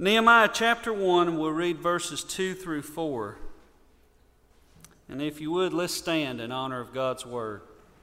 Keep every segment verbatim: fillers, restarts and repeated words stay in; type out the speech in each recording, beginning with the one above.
Nehemiah chapter one, we'll read verses two through four. And if you would, let's stand in honor of God's word.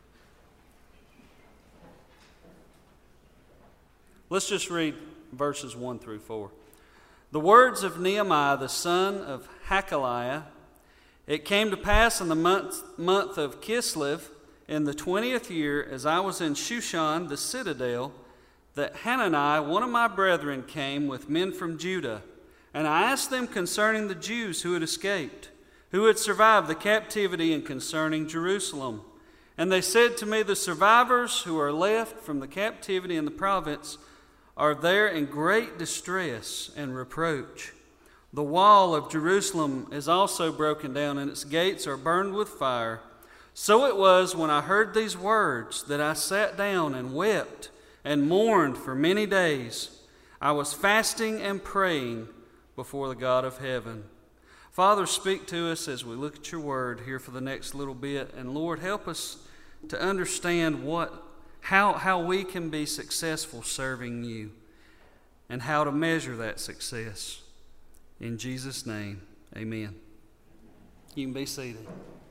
Let's just read verses one through four. The words of Nehemiah, the son of Hakaliah. It came to pass in the month, month of Kislev, in the twentieth year, as I was in Shushan, the citadel, that Hanani, one of my brethren, came with men from Judah. And I asked them concerning the Jews who had escaped, who had survived the captivity, and concerning Jerusalem. And they said to me, the survivors who are left from the captivity in the province are there in great distress and reproach. The wall of Jerusalem is also broken down, and its gates are burned with fire. So it was when I heard these words that I sat down and wept and mourned for many days. I was fasting and praying before the God of heaven. Father, speak to us as we look at your word here for the next little bit. And Lord, help us to understand what, how, how we can be successful serving you and how to measure that success. In Jesus' name, amen. You can be seated.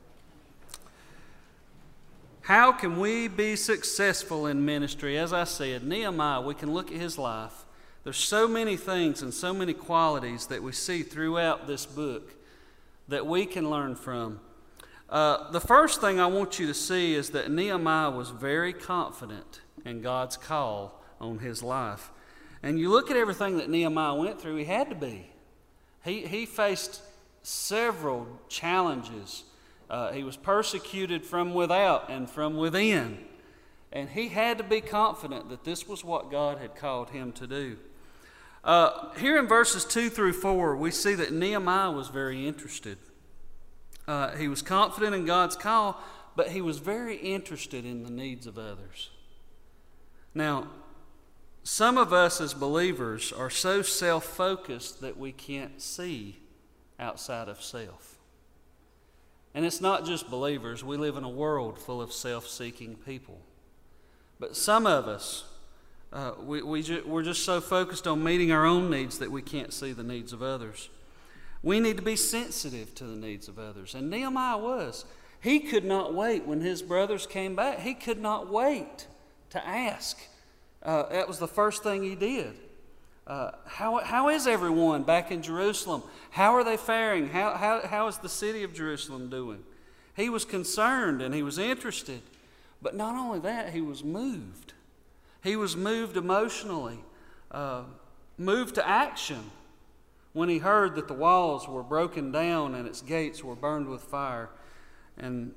How can we be successful in ministry? As I said, Nehemiah, we can look at his life. There's so many things and so many qualities that we see throughout this book that we can learn from. Uh, the first thing I want you to see is that Nehemiah was very confident in God's call on his life. And you look at everything that Nehemiah went through, he had to be. He, he faced several challenges. Uh, he was persecuted from without and from within. And he had to be confident that this was what God had called him to do. Uh, here in verses two through four, we see that Nehemiah was very interested. Uh, he was confident in God's call, but he was very interested in the needs of others. Now, some of us as believers are so self-focused that we can't see outside of self. And it's not just believers. We live in a world full of self-seeking people. But some of us, uh, we, we ju- we're just so focused on meeting our own needs that we can't see the needs of others. We need to be sensitive to the needs of others. And Nehemiah was. He could not wait when his brothers came back. He could not wait to ask. Uh, that was the first thing he did. Uh, how, how is everyone back in Jerusalem? How are they faring? How, how, how is the city of Jerusalem doing? He was concerned and he was interested. But not only that, he was moved. He was moved emotionally, uh, moved to action when he heard that the walls were broken down and its gates were burned with fire. And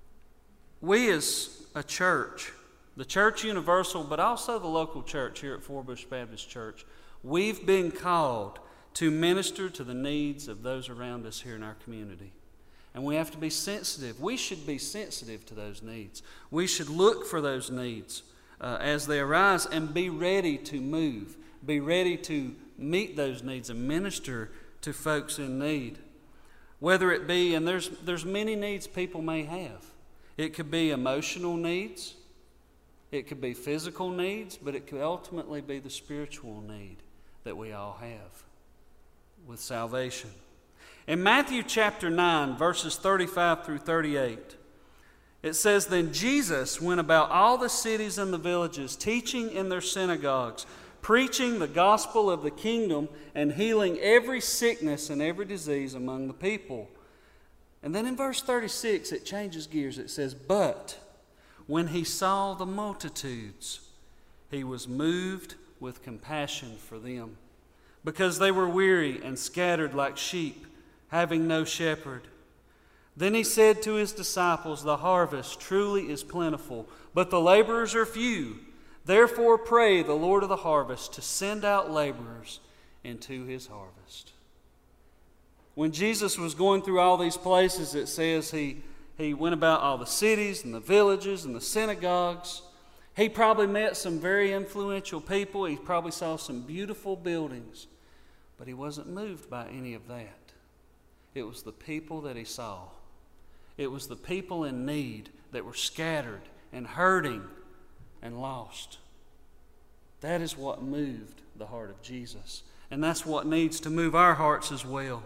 we as a church, the Church Universal, but also the local church here at Forbush Baptist Church, we've been called to minister to the needs of those around us here in our community. And we have to be sensitive. We should be sensitive to those needs. We should look for those needs uh, as they arise and be ready to move. Be ready to meet those needs and minister to folks in need. Whether it be, and there's, there's many needs people may have. It could be emotional needs. It could be physical needs, but it could ultimately be the spiritual need that we all have with salvation. In Matthew chapter nine, verses thirty-five through thirty-eight, it says, Then Jesus went about all the cities and the villages, teaching in their synagogues, preaching the gospel of the kingdom, and healing every sickness and every disease among the people. And then in verse thirty-six, it changes gears. It says, But when he saw the multitudes, he was moved with compassion for them, because they were weary and scattered like sheep, having no shepherd. Then he said to his disciples, The harvest truly is plentiful, but the laborers are few. Therefore pray the Lord of the harvest to send out laborers into his harvest. When Jesus was going through all these places, it says he He went about all the cities and the villages and the synagogues. He probably met some very influential people. He probably saw some beautiful buildings. But he wasn't moved by any of that. It was the people that he saw. It was the people in need that were scattered and hurting and lost. That is what moved the heart of Jesus. And that's what needs to move our hearts as well.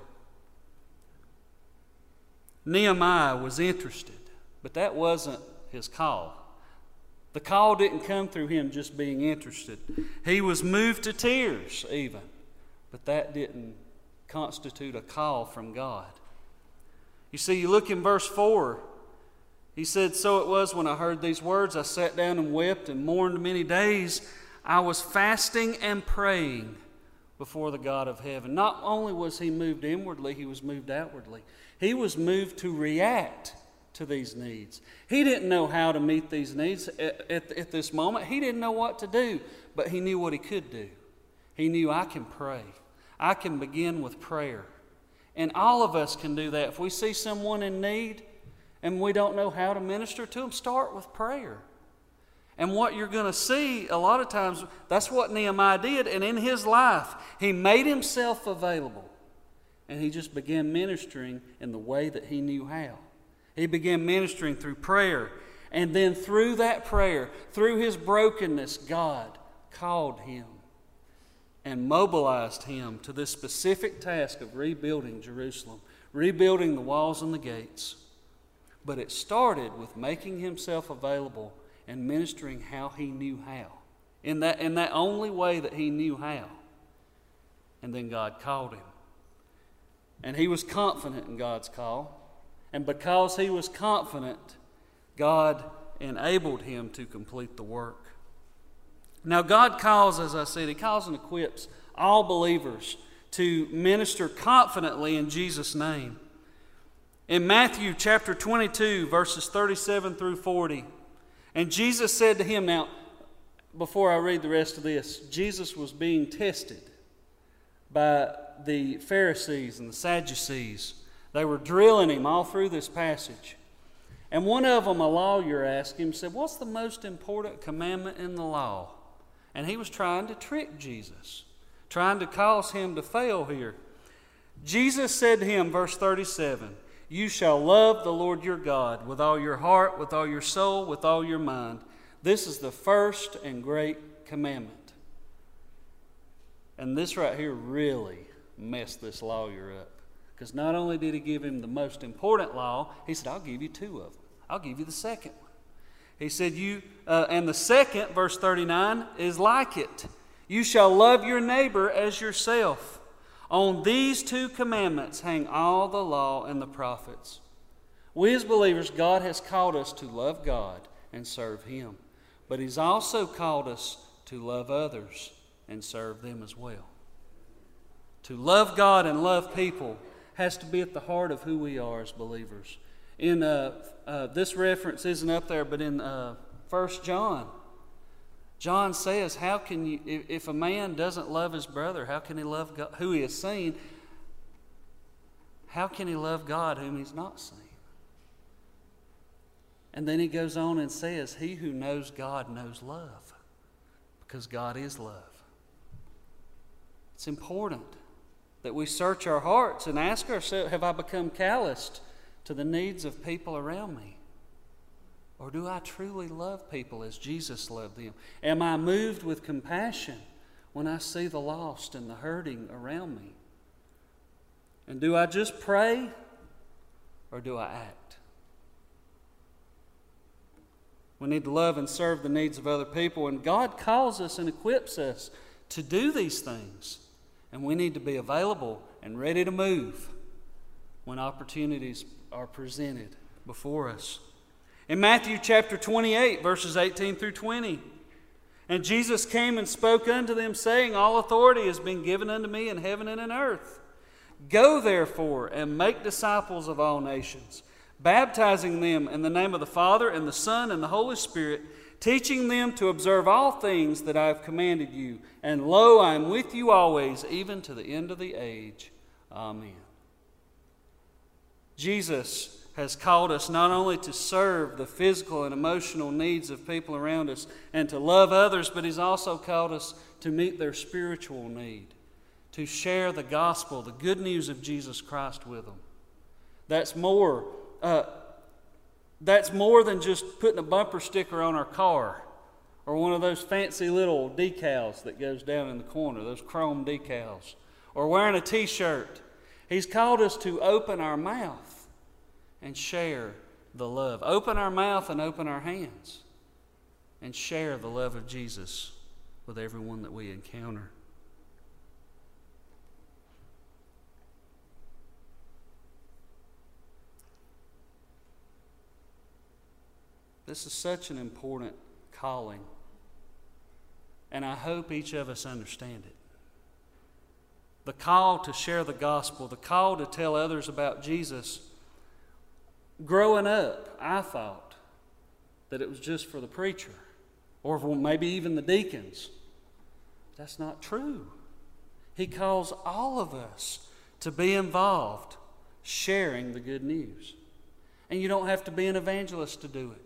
Nehemiah was interested, but that wasn't his call. The call didn't come through him just being interested. He was moved to tears even, but that didn't constitute a call from God. You see, you look in verse four. He said, "So it was when I heard these words, I sat down and wept and mourned many days. I was fasting and praying before the God of heaven." Not only was he moved inwardly, he was moved outwardly. He was moved to react to these needs. He didn't know how to meet these needs at, at, at this moment. He didn't know what to do, but he knew what he could do. He knew, I can pray. I can begin with prayer. And all of us can do that. If we see someone in need and we don't know how to minister to them, start with prayer. And what you're going to see a lot of times, that's what Nehemiah did. And in his life, he made himself available. And he just began ministering in the way that he knew how. He began ministering through prayer. And then through that prayer, through his brokenness, God called him and mobilized him to this specific task of rebuilding Jerusalem, rebuilding the walls and the gates. But it started with making himself available and ministering how he knew how, in that, in that only way that he knew how. And then God called him. And he was confident in God's call. And because he was confident, God enabled him to complete the work. Now God calls, as I said, he calls and equips all believers to minister confidently in Jesus' name. In Matthew chapter twenty-two, verses thirty-seven through forty, and Jesus said to him, now, before I read the rest of this, Jesus was being tested by the Pharisees and the Sadducees. They were drilling him all through this passage. And one of them, a lawyer, asked him, said, "What's the most important commandment in the law?" And he was trying to trick Jesus, trying to cause him to fail here. Jesus said to him, verse thirty-seven, "You shall love the Lord your God with all your heart, with all your soul, with all your mind. This is the first and great commandment." And this right here really messed this lawyer up. Because not only did he give him the most important law, he said, "I'll give you two of them. I'll give you the second one." He said, "You uh, and the second," verse thirty-nine, "is like it. You shall love your neighbor as yourself. On these two commandments hang all the law and the prophets." We as believers, God has called us to love God and serve Him. But He's also called us to love others and serve them as well. To love God and love people has to be at the heart of who we are as believers. In uh, uh, this reference isn't up there, but in uh, First John, John says, "How can you, if, if a man doesn't love his brother, how can he love God, who he has seen? How can he love God whom he's not seen?" And then he goes on and says, "He who knows God knows love, because God is love." It's important that we search our hearts and ask ourselves, have I become calloused to the needs of people around me? Or do I truly love people as Jesus loved them? Am I moved with compassion when I see the lost and the hurting around me? And do I just pray, or do I act? We need to love and serve the needs of other people, and God calls us and equips us to do these things. And we need to be available and ready to move when opportunities are presented before us. In Matthew chapter twenty-eight, verses eighteen through twenty, "And Jesus came and spoke unto them, saying, All authority has been given unto me in heaven and in earth. Go therefore and make disciples of all nations, baptizing them in the name of the Father and the Son and the Holy Spirit, teaching them to observe all things that I have commanded you. And lo, I am with you always, even to the end of the age. Amen." Jesus has called us not only to serve the physical and emotional needs of people around us and to love others, but He's also called us to meet their spiritual need, to share the gospel, the good news of Jesus Christ with them. That's more, uh, that's more than just putting a bumper sticker on our car or one of those fancy little decals that goes down in the corner, those chrome decals, or wearing a t-shirt. He's called us to open our mouth and share the love. Open our mouth and open our hands and share the love of Jesus with everyone that we encounter. This is such an important calling, and I hope each of us understand it. The call to share the gospel, the call to tell others about Jesus. Growing up, I thought that it was just for the preacher, or for maybe even the deacons. That's not true. He calls all of us to be involved, sharing the good news. And you don't have to be an evangelist to do it.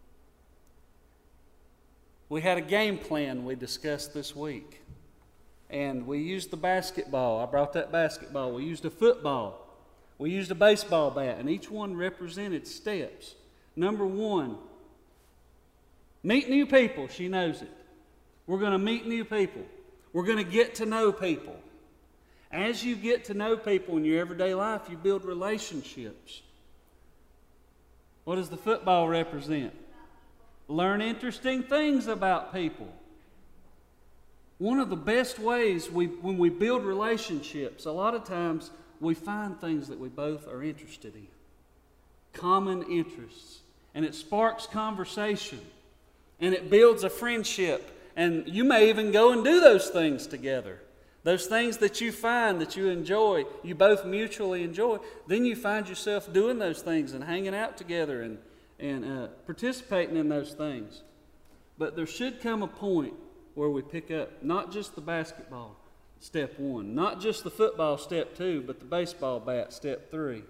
We had a game plan we discussed this week. And we used the basketball. I brought that basketball. We used a football. We used a baseball bat. And each one represented steps. Number one, meet new people. She knows it. We're going to meet new people. We're going to get to know people. As you get to know people in your everyday life, you build relationships. What does the football represent? Learn interesting things about people. One of the best ways we, when we build relationships, a lot of times we find things that we both are interested in. Common interests. And it sparks conversation. And it builds a friendship. And you may even go and do those things together. Those things that you find that you enjoy, you both mutually enjoy. Then you find yourself doing those things and hanging out together and and uh, participating in those things. But there should come a point where we pick up not just the basketball, step one, not just the football, step two, but the baseball bat, step three.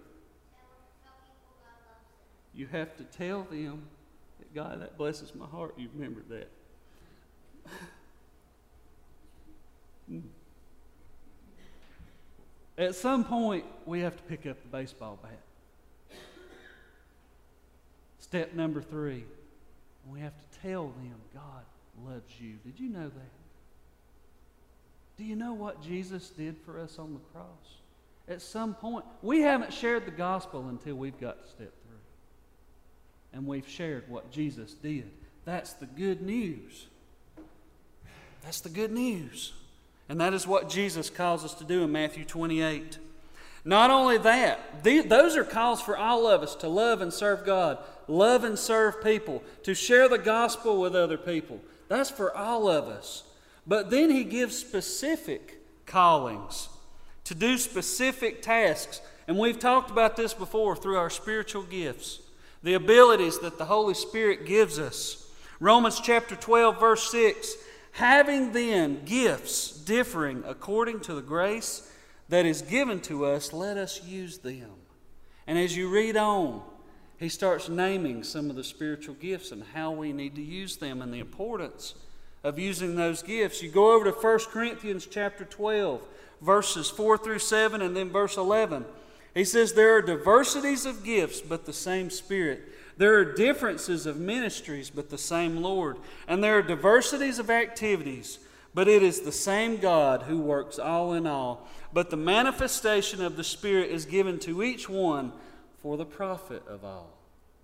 You have to tell them that, God, that blesses my heart, you remembered that. At some point, we have to pick up the baseball bat. Step number three, we have to tell them God loves you. Did you know that? Do you know what Jesus did for us on the cross? At some point, we haven't shared the gospel until we've got to step three. And we've shared what Jesus did. That's the good news. That's the good news. And that is what Jesus calls us to do in Matthew twenty-eight. Not only that, the, those are calls for all of us to love and serve God, love and serve people, to share the gospel with other people. That's for all of us. But then He gives specific callings to do specific tasks. And we've talked about this before through our spiritual gifts, the abilities that the Holy Spirit gives us. Romans chapter twelve, verse six, having then gifts differing according to the grace that is given to us, let us use them. And as you read on, he starts naming some of the spiritual gifts and how we need to use them and the importance of using those gifts. You go over to First Corinthians chapter twelve, verses four through seven, and then verse eleven. He says, there are diversities of gifts, but the same Spirit. There are differences of ministries, but the same Lord. And there are diversities of activities, but it is the same God who works all in all. But the manifestation of the Spirit is given to each one for the profit of all.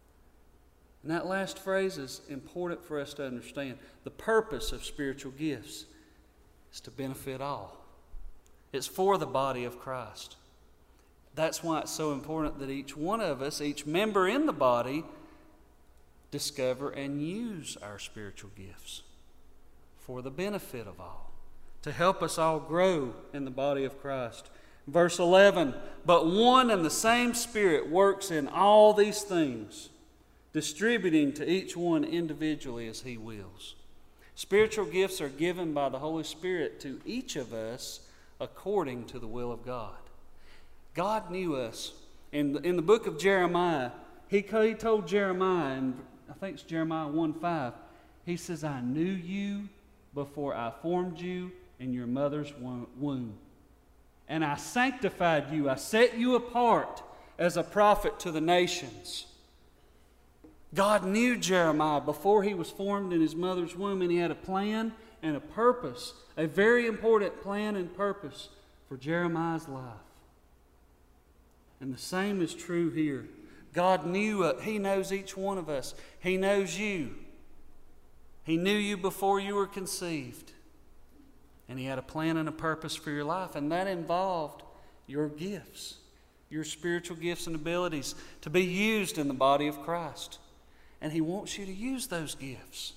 And that last phrase is important for us to understand. The purpose of spiritual gifts is to benefit all. It's for the body of Christ. That's why it's so important that each one of us, each member in the body, discover and use our spiritual gifts for the benefit of all, to help us all grow in the body of Christ. Verse eleven, but one and the same Spirit works in all these things, distributing to each one individually as He wills. Spiritual gifts are given by the Holy Spirit to each of us according to the will of God. God knew us. In the, in the book of Jeremiah, he, he told Jeremiah, and I think it's Jeremiah one five, he says, I knew you before I formed you in your mother's womb. And I sanctified you. I set you apart as a prophet to the nations. God knew Jeremiah before he was formed in his mother's womb, and he had a plan and a purpose, a very important plan and purpose for Jeremiah's life. And the same is true here. God knew, uh, He knows each one of us. He knows you. He knew you before you were conceived. And He had a plan and a purpose for your life, and that involved your gifts, your spiritual gifts and abilities to be used in the body of Christ. And He wants you to use those gifts.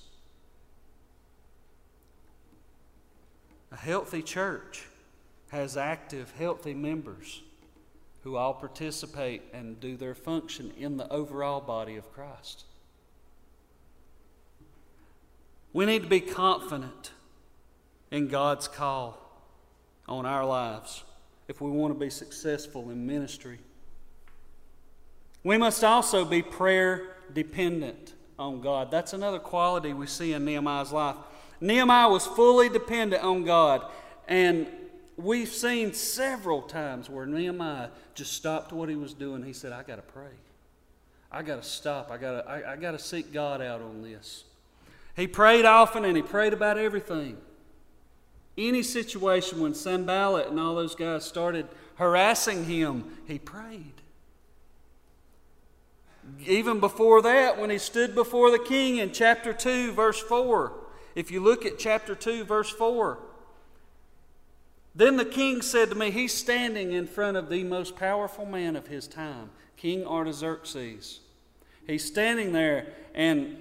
A healthy church has active, healthy members who all participate and do their function in the overall body of Christ. We need to be confident in God's call on our lives if we want to be successful in ministry. We must also be prayer dependent on God. That's another quality we see in Nehemiah's life. Nehemiah was fully dependent on God, and we've seen several times where Nehemiah just stopped what he was doing. He said, I got to pray. I got to stop. I got to I, I got to seek God out on this. He prayed often, and he prayed about everything. Any situation when Sanballat and all those guys started harassing him, he prayed. Even before that, when he stood before the king in chapter two, verse four, if you look at chapter two, verse four, then the king said to me, he's standing in front of the most powerful man of his time, King Artaxerxes. He's standing there, and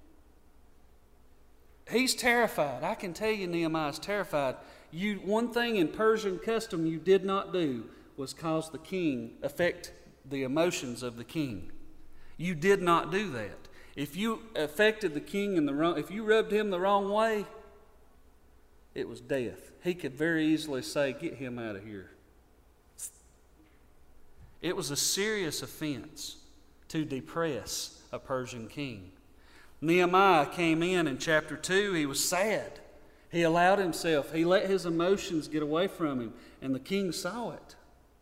he's terrified. I can tell you Nehemiah's terrified. You, one thing in Persian custom you did not do was cause the king, affect the emotions of the king. You did not do that. If you affected the king in the wrong, if you rubbed him the wrong way, it was death. He could very easily say, get him out of here. It was a serious offense to depress a Persian king. Nehemiah came in in chapter two. He was sad. He allowed himself, he let his emotions get away from him, and the king saw it.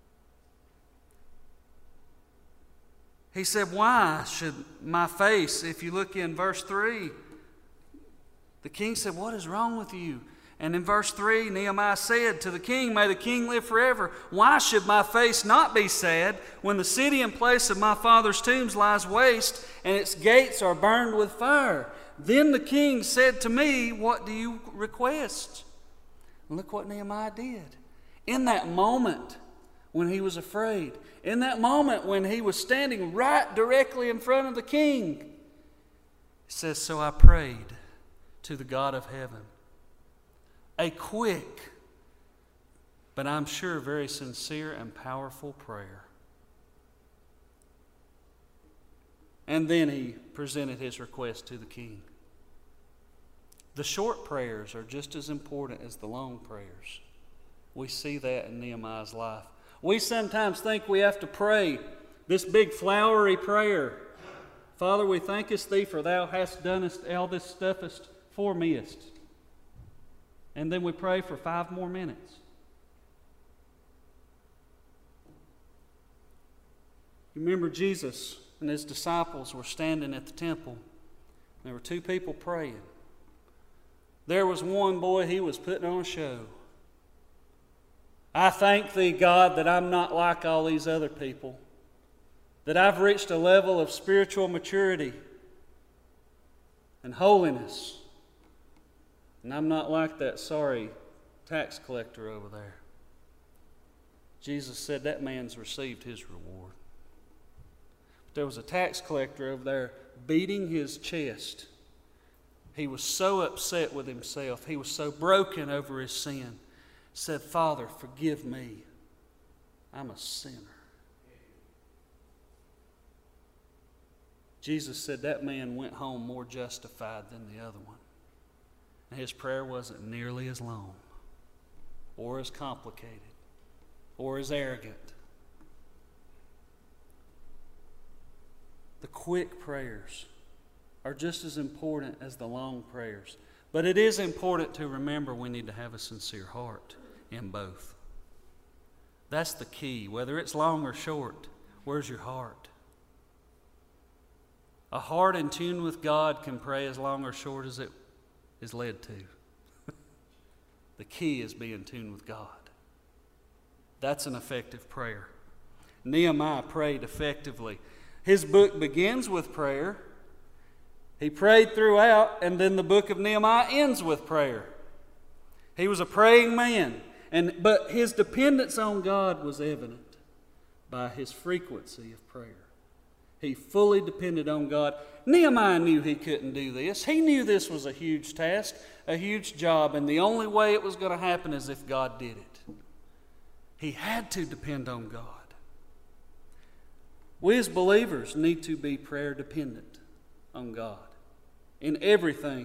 He said, why should my face, if you look in verse three, the king said, what is wrong with you? And in verse three, Nehemiah said to the king, may the king live forever. Why should my face not be sad when the city and place of my father's tombs lies waste and its gates are burned with fire? Then the king said to me, what do you request? And look what Nehemiah did. In that moment when he was afraid, in that moment when he was standing right directly in front of the king, he says, so I prayed to the God of heaven. A quick, but I'm sure very sincere and powerful prayer. And then he presented his request to the king. The short prayers are just as important as the long prayers. We see that in Nehemiah's life. We sometimes think we have to pray this big flowery prayer. Father, we thankest thee for thou hast done us all this stuffest for meest. And then we pray for five more minutes. You remember Jesus and his disciples were standing at the temple. There were two people praying. There was one boy, he was putting on a show. I thank thee, God, that I'm not like all these other people, that I've reached a level of spiritual maturity and holiness, and I'm not like that sorry tax collector over there. Jesus said that man's received his reward. But there was a tax collector over there beating his chest. He was so upset with himself. He was so broken over his sin. Said, Father, forgive me. I'm a sinner. Jesus said that man went home more justified than the other one. And his prayer wasn't nearly as long or as complicated or as arrogant. The quick prayers are just as important as the long prayers. But it is important to remember we need to have a sincere heart in both. That's the key. Whether it's long or short, where's your heart? A heart in tune with God can pray as long or short as it is led to. The key is being in tune with God. That's an effective prayer. Nehemiah prayed effectively. His book begins with prayer. He prayed throughout, and then the book of Nehemiah ends with prayer. He was a praying man, and but his dependence on God was evident by his frequency of prayer. He fully depended on God. Nehemiah knew he couldn't do this. He knew this was a huge task, a huge job, and the only way it was going to happen is if God did it. He had to depend on God. We as believers need to be prayer dependent on God in everything.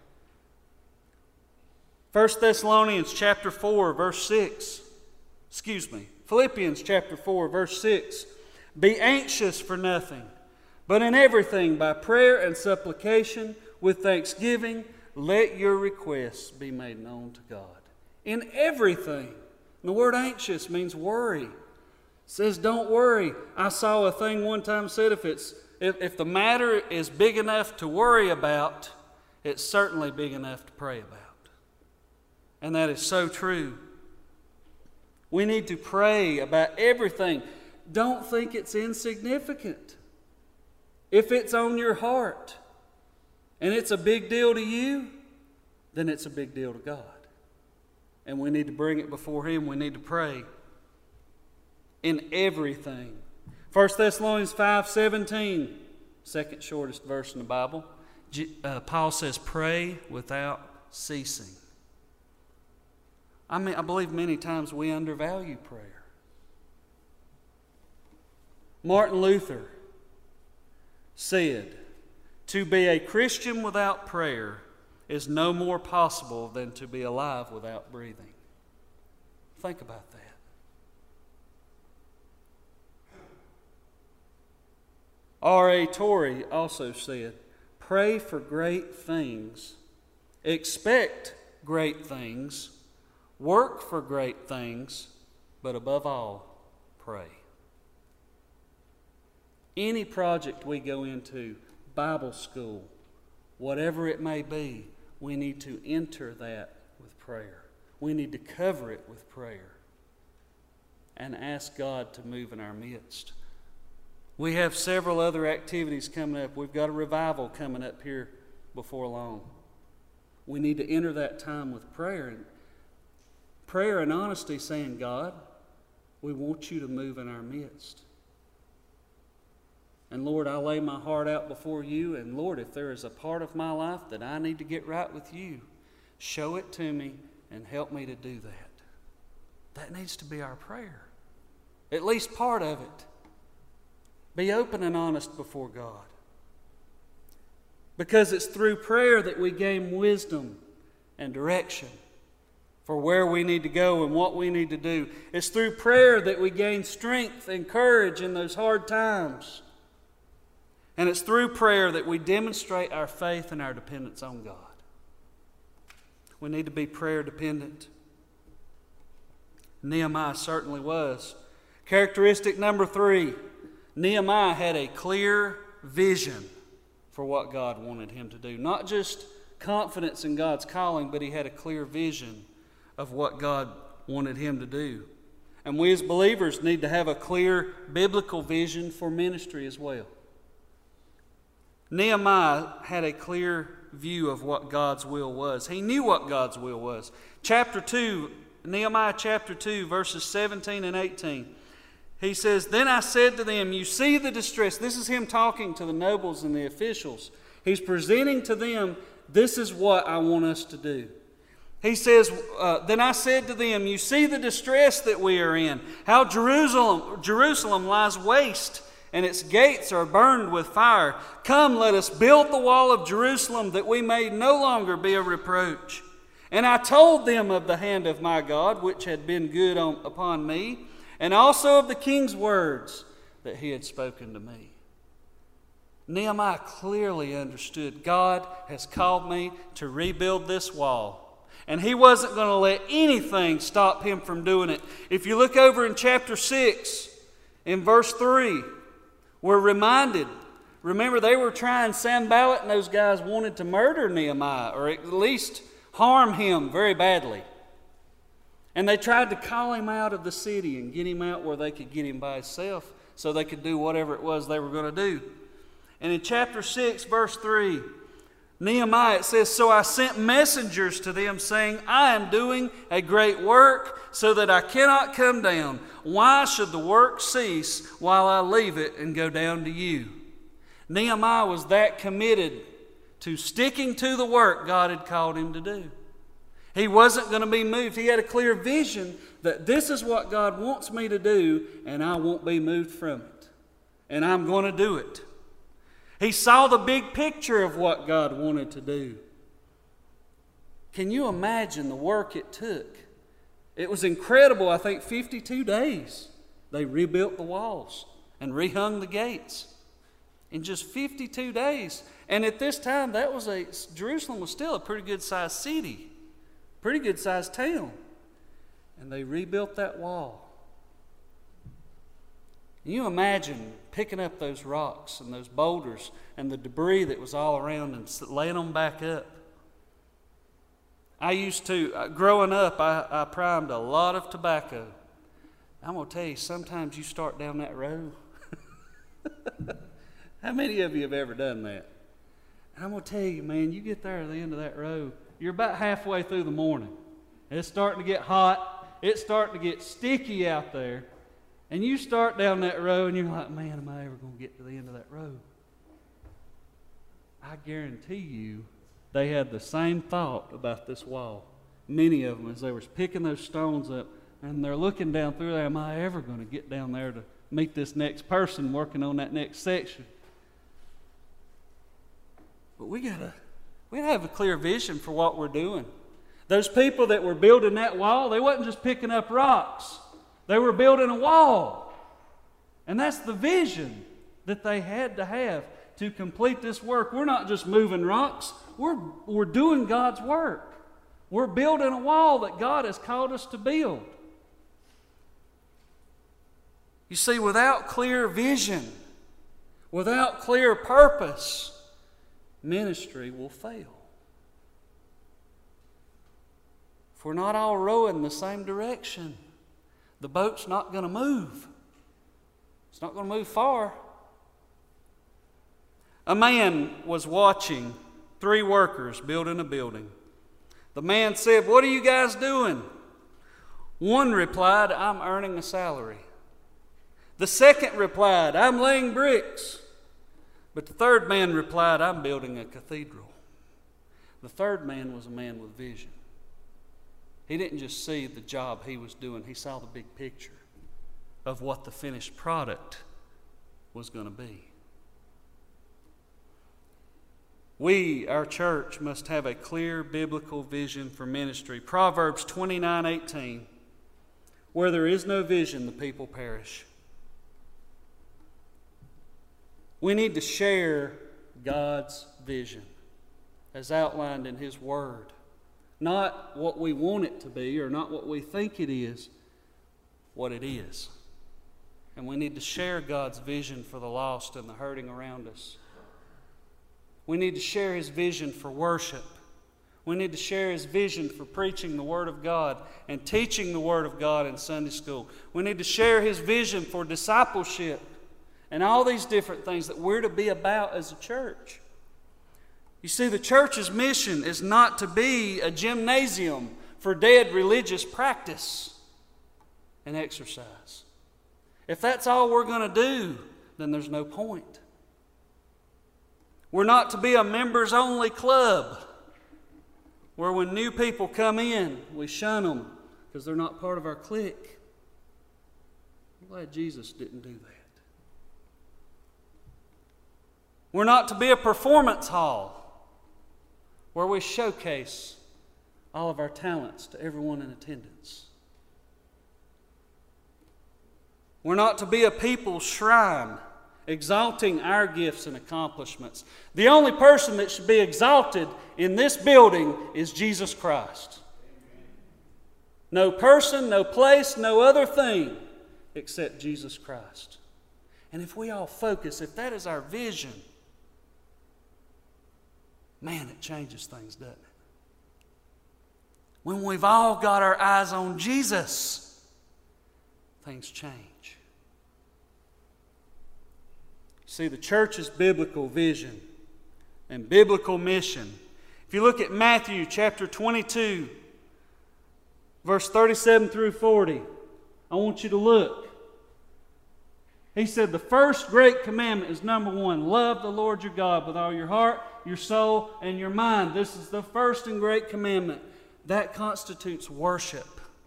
First Thessalonians chapter four, verse six. Excuse me. Philippians chapter four, verse six. Be anxious for nothing, but in everything by prayer and supplication with thanksgiving, let your requests be made known to God. In everything. And the word anxious means worry. It says don't worry. I saw a thing one time said if it's if, if the matter is big enough to worry about, it's certainly big enough to pray about. And that is so true. We need to pray about everything. Don't think it's insignificant. If it's on your heart and it's a big deal to you, then it's a big deal to God. And we need to bring it before Him. We need to pray in everything. First Thessalonians five seventeen, second shortest verse in the Bible. Uh, Paul says, pray without ceasing. I mean, I believe many times we undervalue prayer. Martin Luther said, to be a Christian without prayer is no more possible than to be alive without breathing. Think about that. R A Torrey also said, pray for great things, expect great things, work for great things, but above all, pray. Any project we go into, Bible school, whatever it may be, we need to enter that with prayer. We need to cover it with prayer and ask God to move in our midst. We have several other activities coming up. We've got a revival coming up here before long. We need to enter that time with prayer. And prayer and honesty, saying, God, we want you to move in our midst. And Lord, I lay my heart out before you. And Lord, if there is a part of my life that I need to get right with you, show it to me and help me to do that. That needs to be our prayer. At least part of it. Be open and honest before God. Because it's through prayer that we gain wisdom and direction for where we need to go and what we need to do. It's through prayer that we gain strength and courage in those hard times. And it's through prayer that we demonstrate our faith and our dependence on God. We need to be prayer dependent. Nehemiah certainly was. Characteristic number three, Nehemiah had a clear vision for what God wanted him to do. Not just confidence in God's calling, but he had a clear vision of what God wanted him to do. And we as believers need to have a clear biblical vision for ministry as well. Nehemiah had a clear view of what God's will was. He knew what God's will was. Chapter two, Nehemiah chapter two, verses seventeen and eighteen. He says, then I said to them, you see the distress. This is him talking to the nobles and the officials. He's presenting to them, this is what I want us to do. He says, uh, then I said to them, you see the distress that we are in, how Jerusalem, Jerusalem lies waste, and its gates are burned with fire. Come, let us build the wall of Jerusalem, that we may no longer be a reproach. And I told them of the hand of my God, which had been good on, upon me, and also of the king's words that he had spoken to me. Nehemiah clearly understood God has called me to rebuild this wall. And he wasn't going to let anything stop him from doing it. If you look over in chapter six, in verse three, we're reminded, Remember, they were trying, Sanballat and those guys wanted to murder Nehemiah, or at least harm him very badly. And they tried to call him out of the city and get him out where they could get him by himself so they could do whatever it was they were going to do. And in chapter six, verse three, Nehemiah, it says, "So I sent messengers to them, saying, I am doing a great work, so that I cannot come down. Why should the work cease while I leave it and go down to you?" Nehemiah was that committed to sticking to the work God had called him to do. He wasn't going to be moved. He had a clear vision that this is what God wants me to do, and I won't be moved from it. And I'm going to do it. He saw the big picture of what God wanted to do. Can you imagine the work it took? It was incredible. I think fifty-two days they rebuilt the walls and rehung the gates. In just fifty-two days. And at this time, that was a Jerusalem was still a pretty good sized city. Pretty good sized town. And they rebuilt that wall. Can you imagine picking up those rocks and those boulders and the debris that was all around and laying them back up? I used to, uh, growing up, I, I primed a lot of tobacco. I'm going to tell you, sometimes you start down that road. How many of you have ever done that? And I'm going to tell you, man, you get there at the end of that road, you're about halfway through the morning. It's starting to get hot. It's starting to get sticky out there. And you start down that road and you're like, man, am I ever going to get to the end of that road? I guarantee you they had the same thought about this wall. Many of them, as they were picking those stones up, and they're looking down through there, am I ever going to get down there to meet this next person working on that next section? But we gotta, we gotta have a clear vision for what we're doing. Those people that were building that wall, they wasn't just picking up rocks. They were building a wall. And that's the vision that they had to have to complete this work. We're not just moving rocks. We're, we're doing God's work. We're building a wall that God has called us to build. You see, without clear vision, without clear purpose, ministry will fail. If we're not all rowing the same direction, the boat's not going to move. It's not going to move far. A man was watching three workers building a building. The man said, "What are you guys doing?" One replied, "I'm earning a salary." The second replied, "I'm laying bricks." But the third man replied, "I'm building a cathedral." The third man was a man with vision. He didn't just see the job he was doing. He saw the big picture of what the finished product was going to be. We, our church, must have a clear biblical vision for ministry. Proverbs twenty-nine eighteen, "Where there is no vision, the people perish." We need to share God's vision as outlined in His Word. Not what we want it to be or not what we think it is, what it is. And we need to share God's vision for the lost and the hurting around us. We need to share His vision for worship. We need to share His vision for preaching the Word of God and teaching the Word of God in Sunday school. We need to share His vision for discipleship and all these different things that we're to be about as a church. You see, the church's mission is not to be a gymnasium for dead religious practice and exercise. If that's all we're going to do, then there's no point. We're not to be a members-only club where when new people come in, we shun them because they're not part of our clique. I'm glad Jesus didn't do that. We're not to be a performance hall where we showcase all of our talents to everyone in attendance. We're not to be a people's shrine, exalting our gifts and accomplishments. The only person that should be exalted in this building is Jesus Christ. No person, no place, no other thing except Jesus Christ. And if we all focus, if that is our vision, man, it changes things, doesn't it? When we've all got our eyes on Jesus, things change. See, the church's biblical vision and biblical mission. If you look at Matthew chapter twenty-two, verse thirty-seven through forty, I want you to look. He said the first great commandment is number one, love the Lord your God with all your heart, your soul, and your mind. This is the first and great commandment. That constitutes worship.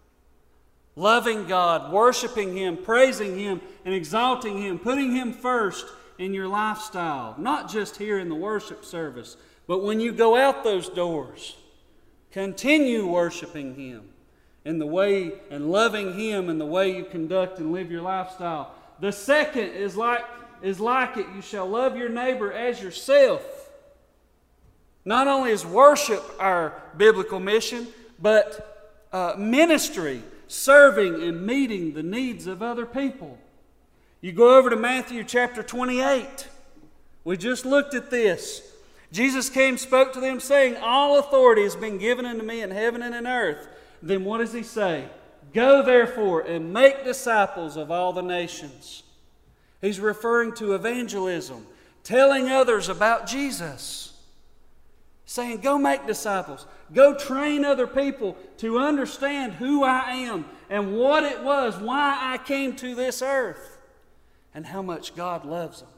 Loving God, worshiping Him, praising Him, and exalting Him, putting Him first in your lifestyle. Not just here in the worship service, but when you go out those doors, continue worshiping Him in the way and loving Him in the way you conduct and live your lifestyle. The second is like, is like it. You shall love your neighbor as yourself. Not only is worship our biblical mission, but uh, ministry, serving and meeting the needs of other people. You go over to Matthew chapter twenty-eight. We just looked at this. Jesus came, spoke to them, saying, all authority has been given unto me in heaven and in earth. Then what does He say? Go therefore and make disciples of all the nations. He's referring to evangelism, telling others about Jesus. Saying, go make disciples. Go train other people to understand who I am and what it was, why I came to this earth, and how much God loves them.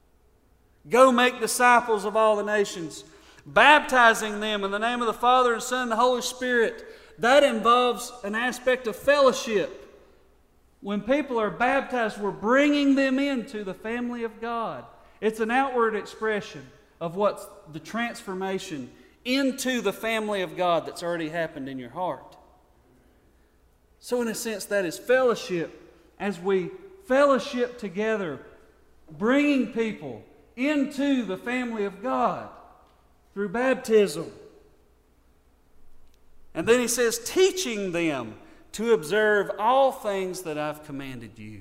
Go make disciples of all the nations, baptizing them in the name of the Father and Son and the Holy Spirit. That involves an aspect of fellowship. When people are baptized, we're bringing them into the family of God. It's an outward expression of what's the transformation into the family of God that's already happened in your heart. So in a sense, that is fellowship. As we fellowship together, bringing people into the family of God through baptism. And then He says, teaching them to observe all things that I've commanded you.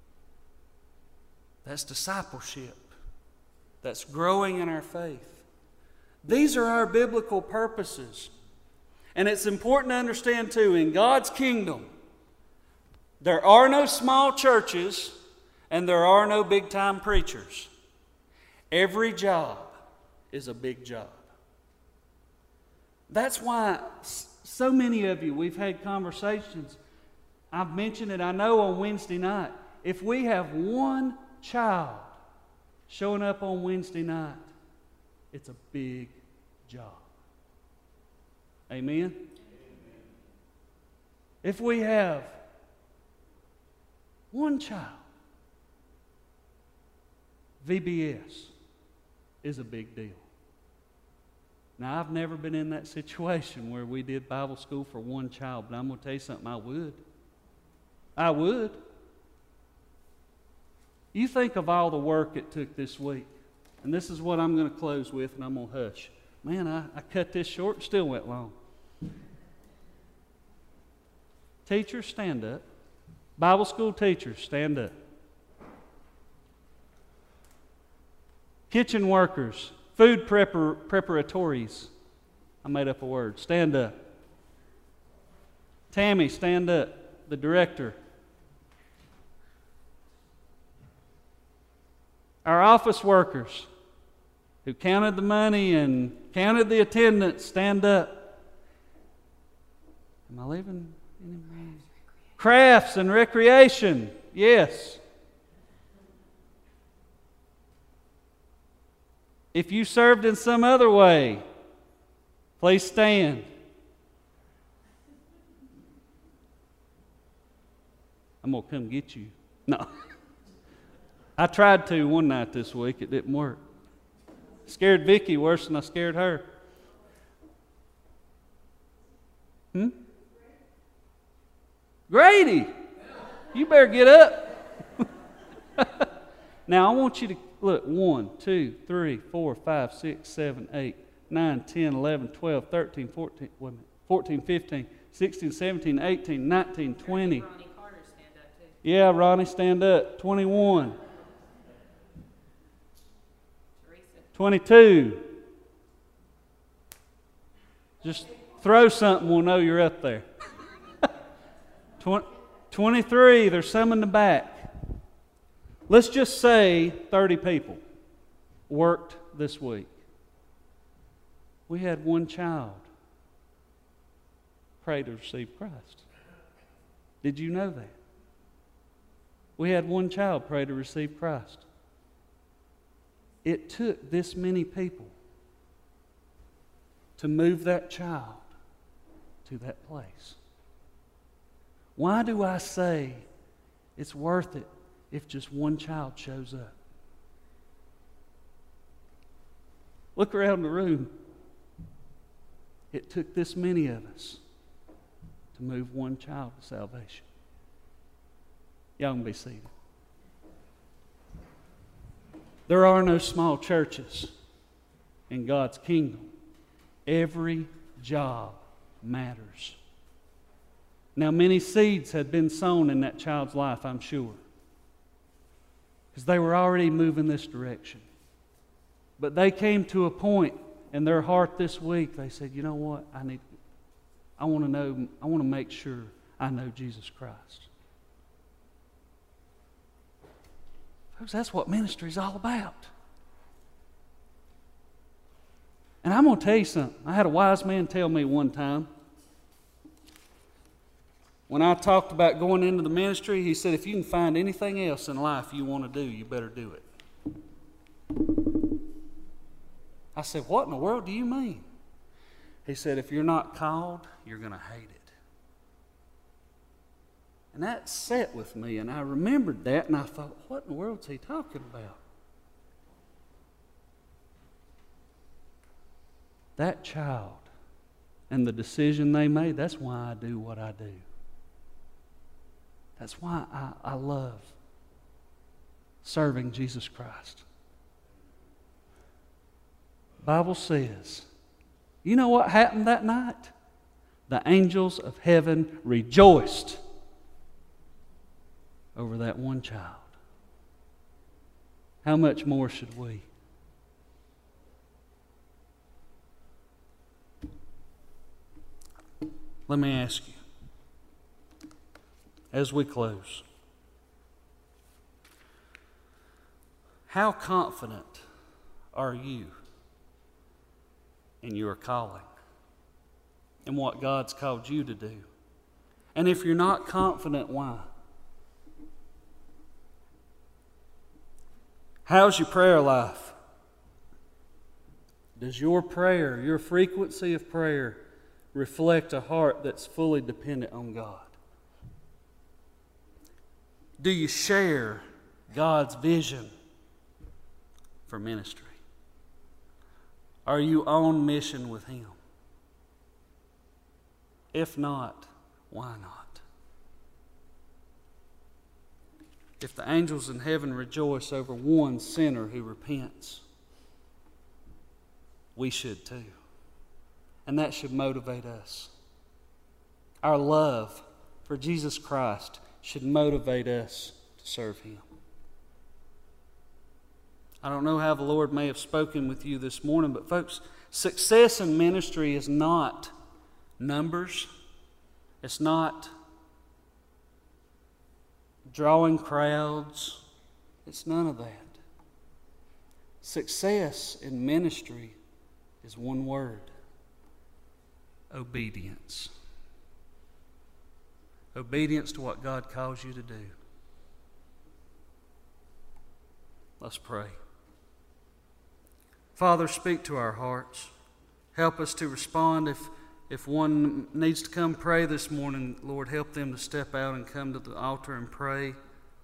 That's discipleship. That's growing in our faith. These are our biblical purposes. And it's important to understand too, in God's kingdom, there are no small churches and there are no big-time preachers. Every job is a big job. That's why so many of you, we've had conversations. I've mentioned it, I know, on Wednesday night. If we have one child showing up on Wednesday night, it's a big job. Amen? Amen? If we have one child, V B S is a big deal. Now, I've never been in that situation where we did Bible school for one child, but I'm going to tell you something, I would. I would. You think of all the work it took this week, and this is what I'm going to close with, and I'm going to hush. Man, I, I cut this short, and still went long. Teachers, stand up. Bible school teachers, stand up. Kitchen workers, food prepar- preparatories. I made up a word. Stand up. Tammy, stand up. The director. Our office workers who counted the money and counted the attendance, stand up. Am I leaving any? Crafts and recreation, yes. If you served in some other way, please stand. I'm going to come get you. No. I tried to one night this week. It didn't work. Scared Vicky worse than I scared her. Hmm? Grady, you better get up. Now, I want you to look. one, two, three, four, five, six, seven, eight, nine, ten, eleven, twelve, thirteen, fourteen, wait a minute, fourteen, fifteen, sixteen, seventeen, eighteen, nineteen, twenty. Ronnie Carter stand up too. Yeah, Ronnie, stand up. twenty-one. twenty-two. Just throw something, we'll know you're up there. twenty-three, there's some in the back. Let's just say thirty people worked this week. We had one child pray to receive Christ. Did you know that? We had one child pray to receive Christ. It took this many people to move that child to that place. Why do I say it's worth it if just one child shows up? Look around the room. It took this many of us to move one child to salvation. Y'all can be seated. There are no small churches in God's kingdom. Every job matters. Now, many seeds had been sown in that child's life, I'm sure, because they were already moving this direction. But they came to a point in their heart this week, they said, you know what, I need, I want to know, I want to make sure I know Jesus Christ. Folks, that's what ministry is all about. And I'm going to tell you something. I had a wise man tell me one time, when I talked about going into the ministry, he said, if you can find anything else in life you want to do, you better do it. I said, what in the world do you mean? He said, if you're not called, you're going to hate it. And that sat with me, and I remembered that, and I thought, what in the world is he talking about? That child and the decision they made, that's why I do what I do. That's why I, I love serving Jesus Christ. The Bible says, you know what happened that night? The angels of heaven rejoiced over that one child. How much more should we? Let me ask you, as we close, how confident are you in your calling and what God's called you to do? And if you're not confident, why? How's your prayer life? Does your prayer, your frequency of prayer, reflect a heart that's fully dependent on God? Do you share God's vision for ministry? Are you on mission with Him? If not, why not? If the angels in heaven rejoice over one sinner who repents, we should too. And that should motivate us. Our love for Jesus Christ should motivate us to serve Him. I don't know how the Lord may have spoken with you this morning, but folks, success in ministry is not numbers. It's not drawing crowds. It's none of that. Success in ministry is one word: obedience. Obedience to what God calls you to do. Let's pray. Father, speak to our hearts. Help us to respond. If, if one needs to come pray this morning, Lord, help them to step out and come to the altar and pray.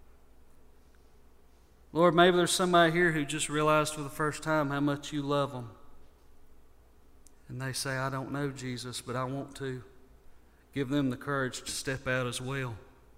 Lord, maybe there's somebody here who just realized for the first time how much you love them. And they say, I don't know Jesus, but I want to. Give them the courage to step out as well.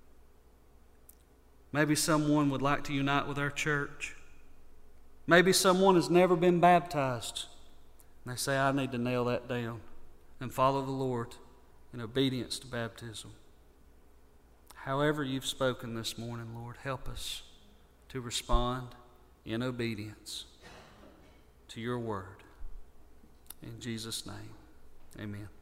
Maybe someone would like to unite with our church. Maybe someone has never been baptized. And they say, I need to nail that down and follow the Lord in obedience to baptism. However you've spoken this morning, Lord, help us to respond in obedience to your word. In Jesus' name, amen.